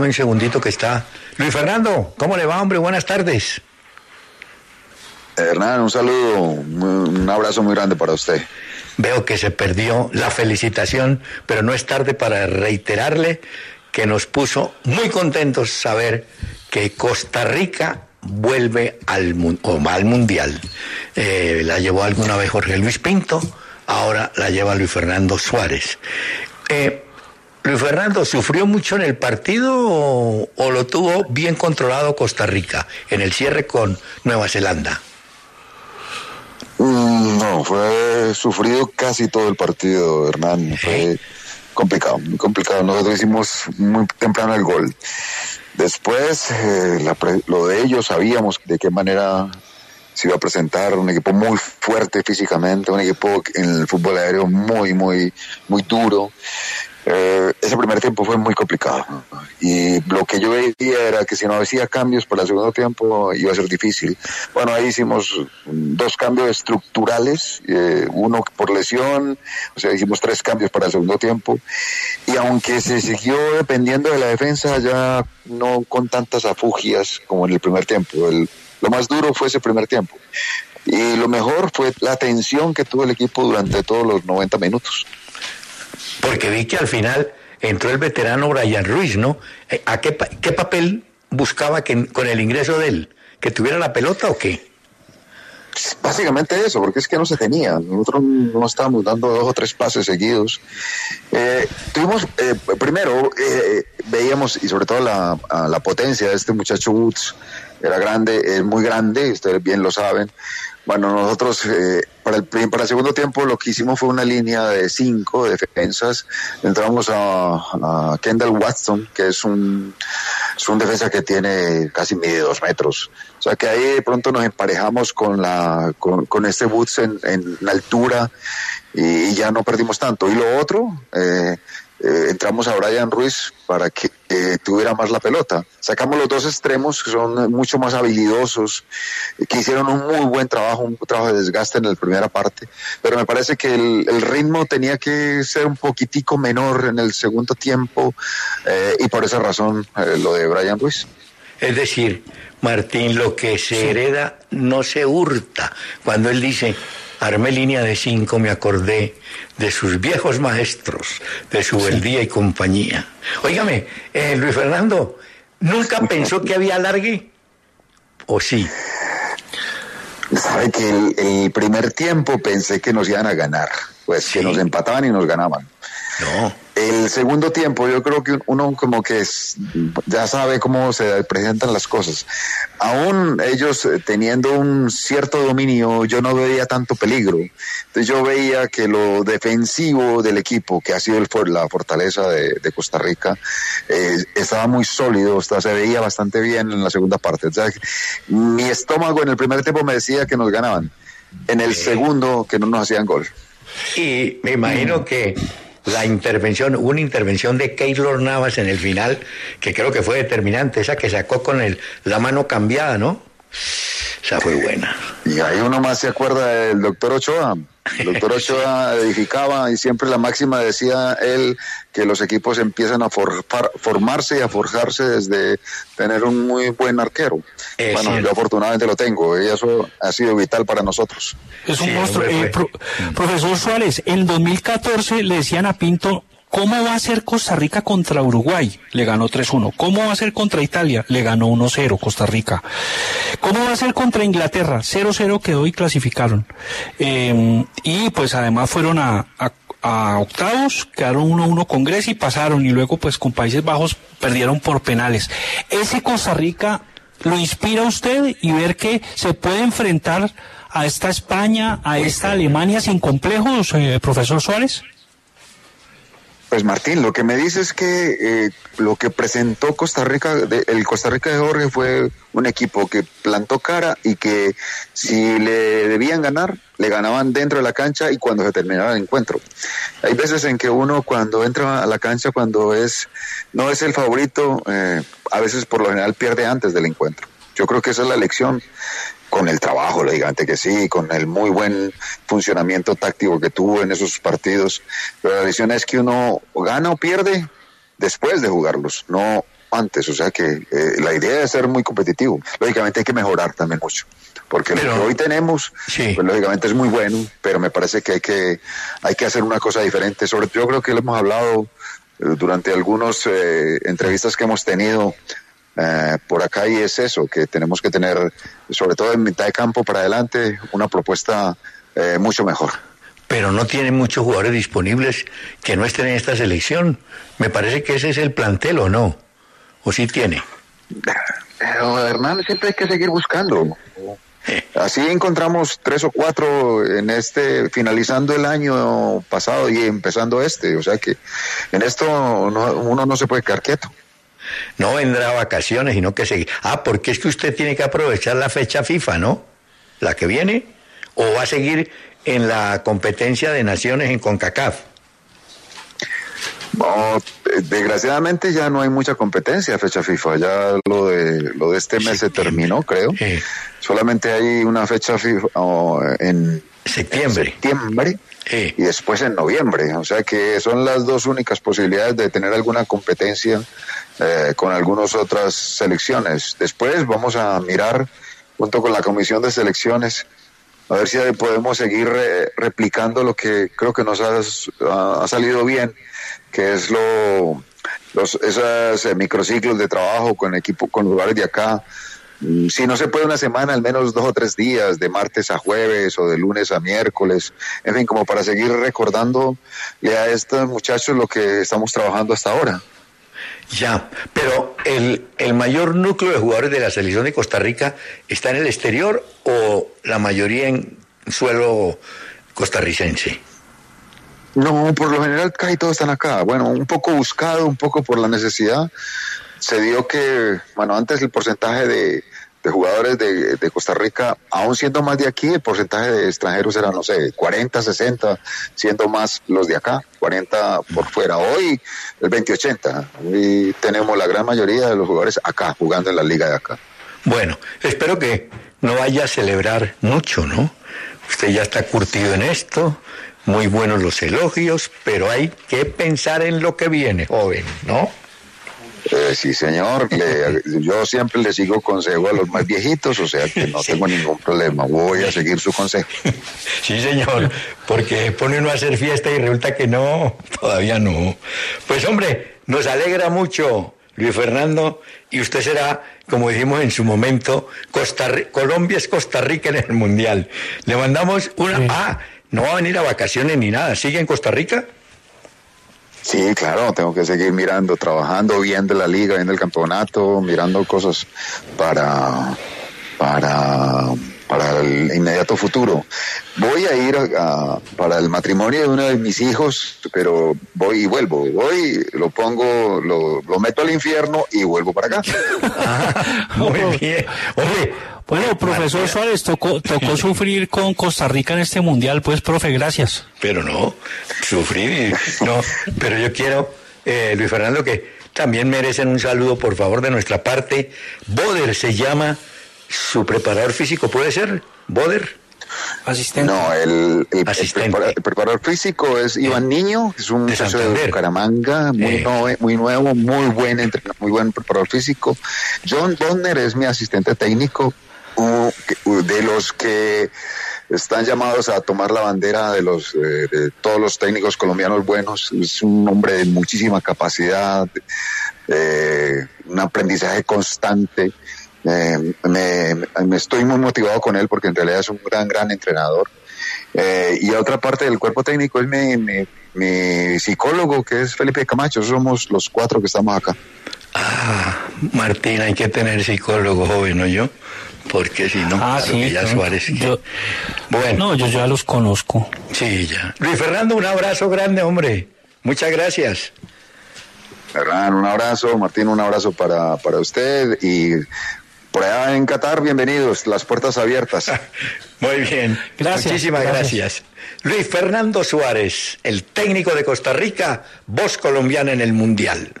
Un segundito que está Luis Fernando. ¿Cómo le va, hombre? Buenas tardes. Hernán, un saludo, un abrazo muy grande para usted. Veo que se perdió la felicitación, pero no es tarde para reiterarle que nos puso muy contentos saber que Costa Rica vuelve al Mundial. La llevó alguna vez Jorge Luis Pinto, ahora la lleva Luis Fernando Suárez. Luis Fernando, ¿sufrió mucho en el partido o lo tuvo bien controlado Costa Rica en el cierre con Nueva Zelanda? No, fue sufrido casi todo el partido, Hernán. Fue complicado, muy complicado. Nosotros hicimos muy temprano el gol. Después, lo de ellos, sabíamos de qué manera se iba a presentar. Un equipo muy fuerte físicamente, un equipo en el fútbol aéreo muy duro. Ese primer tiempo fue muy complicado y lo que yo veía era que si no hacía cambios para el segundo tiempo iba a ser difícil. Bueno, ahí hicimos 2 cambios estructurales, uno por lesión, o sea, hicimos 3 cambios para el segundo tiempo, y aunque se siguió dependiendo de la defensa, ya no con tantas afugias como en el primer tiempo. Lo más duro fue ese primer tiempo y lo mejor fue la tensión que tuvo el equipo durante todos los 90 minutos. Porque vi que al final entró el veterano Brian Ruiz, ¿no? ¿Qué papel buscaba con el ingreso de él? ¿Que tuviera la pelota o qué? Básicamente eso, porque es que no se tenía. Nosotros no estábamos dando 2 o 3 pases seguidos. Tuvimos, primero, veíamos, y sobre todo la potencia de este muchacho Woods, era grande, es muy grande, ustedes bien lo saben. Bueno, nosotros para el segundo tiempo lo que hicimos fue una línea de 5 defensas. Entramos a Kendall Watson, que es un defensa que tiene casi mide 2 metros. O sea que ahí de pronto nos emparejamos con este Woods en altura y ya no perdimos tanto. Y lo otro, entramos a Brian Ruiz para que tuviera más la pelota. Sacamos los 2 extremos que son mucho más habilidosos, que hicieron un muy buen trabajo, un trabajo de desgaste en la primera parte, pero me parece que el ritmo tenía que ser un poquitico menor en el segundo tiempo, y por esa razón lo de Brian Ruiz. Es decir, Martín, lo que se hereda no se hurta. Cuando él dice, armé línea de 5, me acordé de sus viejos maestros, de su Beldía y compañía. Óigame, Luis Fernando, ¿nunca pensó que había alargue? ¿O sí? Sabe que el primer tiempo pensé que nos iban a ganar, pues sí, que nos empataban y nos ganaban. No. El segundo tiempo yo creo que uno como que ya sabe cómo se presentan las cosas. Aún ellos teniendo un cierto dominio, yo no veía tanto peligro. Entonces yo veía que lo defensivo del equipo, que ha sido la fortaleza de Costa Rica, estaba muy sólido, se veía bastante bien en la segunda parte. O sea, mi estómago en el primer tiempo me decía que nos ganaban, en el segundo que no nos hacían gol. Y me imagino que hubo una intervención de Keylor Navas en el final, que creo que fue determinante, esa que sacó con la mano cambiada, ¿no? Esa fue buena. Y ahí uno más se acuerda del doctor Ochoa. El doctor Ochoa edificaba y siempre la máxima decía él que los equipos empiezan a formarse y a forjarse desde tener un muy buen arquero. Bueno, yo afortunadamente lo tengo y eso ha sido vital para nosotros. Es un monstruo. Profesor Suárez, en 2014 le decían a Pinto, ¿cómo va a ser Costa Rica contra Uruguay? Le ganó 3-1. ¿Cómo va a ser contra Italia? Le ganó 1-0 Costa Rica. ¿Cómo va a ser contra Inglaterra? 0-0 quedó y clasificaron. Y pues además fueron a octavos, quedaron 1-1 con Grecia y pasaron, y luego pues con Países Bajos perdieron por penales. ¿Ese Costa Rica lo inspira a usted y ver que se puede enfrentar a esta España, a esta Alemania sin complejos, profesor Suárez? Pues Martín, lo que me dice es que lo que presentó Costa Rica, el Costa Rica de Jorge fue un equipo que plantó cara y que si le debían ganar, le ganaban dentro de la cancha y cuando se terminaba el encuentro. Hay veces en que uno cuando entra a la cancha, cuando no es el favorito, a veces por lo general pierde antes del encuentro. Yo creo que esa es la lección, con el trabajo, lógicamente que sí, con el muy buen funcionamiento táctico que tuvo en esos partidos, pero la lección es que uno gana o pierde después de jugarlos, no antes, o sea que la idea es ser muy competitivo. Lógicamente hay que mejorar también mucho, porque lo que hoy tenemos, sí, pues lógicamente es muy bueno, pero me parece que hay que hacer una cosa diferente. Yo creo que lo hemos hablado durante algunas entrevistas que hemos tenido por acá, y es eso, que tenemos que tener, sobre todo en mitad de campo para adelante, una propuesta mucho mejor. Pero no tiene muchos jugadores disponibles que no estén en esta selección. Me parece que ese es el plantel, ¿o no? ¿O sí tiene? Hernán, siempre hay que seguir buscando. Así encontramos 3 o 4 finalizando el año pasado y empezando o sea que en esto uno no se puede quedar quieto. No vendrá vacaciones, sino que seguir. Porque es que usted tiene que aprovechar la fecha FIFA, ¿no? La que viene, o va a seguir en la competencia de naciones en CONCACAF. No, desgraciadamente ya no hay mucha competencia fecha FIFA, ya lo de este mes se terminó, creo. Solamente hay una fecha FIFA en septiembre. Y después en noviembre, o sea que son las 2 únicas posibilidades de tener alguna competencia con algunas otras selecciones. Después vamos a mirar junto con la comisión de selecciones a ver si podemos seguir replicando lo que creo que nos ha salido bien, que es esos microciclos de trabajo con equipo, con lugares de acá. Si no se puede una semana, al menos 2 o 3 días, de martes a jueves o de lunes a miércoles, en fin, como para seguir recordándole a estos muchachos lo que estamos trabajando hasta ahora. Ya, pero el mayor núcleo de jugadores de la selección de Costa Rica está en el exterior, o la mayoría en suelo costarricense. No, por lo general casi todos están acá. Bueno, un poco buscado, un poco por la necesidad. Se dio que, antes el porcentaje de jugadores de Costa Rica, aún siendo más de aquí, el porcentaje de extranjeros era, 40, 60, siendo más los de acá, 40 por fuera. Hoy el 20-80, y tenemos la gran mayoría de los jugadores acá, jugando en la liga de acá. Bueno, espero que no vaya a celebrar mucho, ¿no? Usted ya está curtido en esto, muy buenos los elogios, pero hay que pensar en lo que viene, joven, ¿no? Sí, señor. Yo siempre le sigo consejo a los más viejitos, o sea que no tengo ningún problema. Voy a seguir su consejo. Sí, señor, porque pone uno a hacer fiesta y resulta que no, todavía no. Pues, hombre, nos alegra mucho, Luis Fernando, y usted será, como dijimos en su momento, Colombia es Costa Rica en el Mundial. Le mandamos una... Sí. No va a venir a vacaciones ni nada. ¿Sigue en Costa Rica? Sí, claro, tengo que seguir mirando, trabajando, viendo la liga, viendo el campeonato, mirando cosas para el inmediato futuro. Voy a ir para el matrimonio de uno de mis hijos, pero voy y vuelvo. Voy, lo pongo, lo meto al infierno y vuelvo para acá. Muy bien. Oye, bueno, profesor Suárez, tocó sufrir con Costa Rica en este mundial, pues, profe, gracias. Pero no, sufrir, no, pero yo quiero, Luis Fernando, que también merecen un saludo, por favor, de nuestra parte. Boder se llama su preparador físico, ¿puede ser? ¿Boder? Asistente. No, el preparador físico es Iván Niño, es un muchacho de Bucaramanga, muy nuevo, muy buen preparador físico. John Bonner es mi asistente técnico, de los que están llamados a tomar la bandera de todos los técnicos colombianos buenos. Es un hombre de muchísima capacidad, un aprendizaje constante. Me estoy muy motivado con él porque en realidad es un gran entrenador. Y otra parte del cuerpo técnico es mi psicólogo, que es Felipe Camacho. Somos los 4 que estamos acá. Martín, hay que tener psicólogo, joven, ¿no? Yo, porque si no, sí, ya Suárez. Bueno. No, yo ya los conozco. Sí, ya. Luis Fernando, un abrazo grande, hombre. Muchas gracias. Hernán, un abrazo. Martín, un abrazo para usted. Y por allá en Qatar, bienvenidos. Las puertas abiertas. Muy bien. Gracias. Muchísimas gracias. Luis Fernando Suárez, el técnico de Costa Rica, voz colombiana en el Mundial.